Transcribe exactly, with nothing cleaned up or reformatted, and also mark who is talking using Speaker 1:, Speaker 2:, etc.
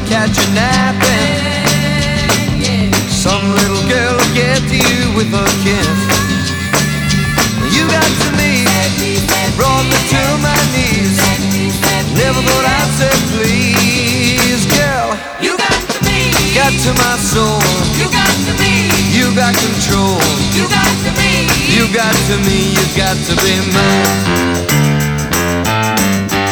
Speaker 1: catch you napping. Some little girl will get to you with a kiss. You got to me, brought me to my knees. Never thought I'd say please, girl.
Speaker 2: You got to me,
Speaker 1: got to my soul.
Speaker 2: You got to me,
Speaker 1: you got control.
Speaker 2: You got to me,
Speaker 1: you got to me, you got to be mine.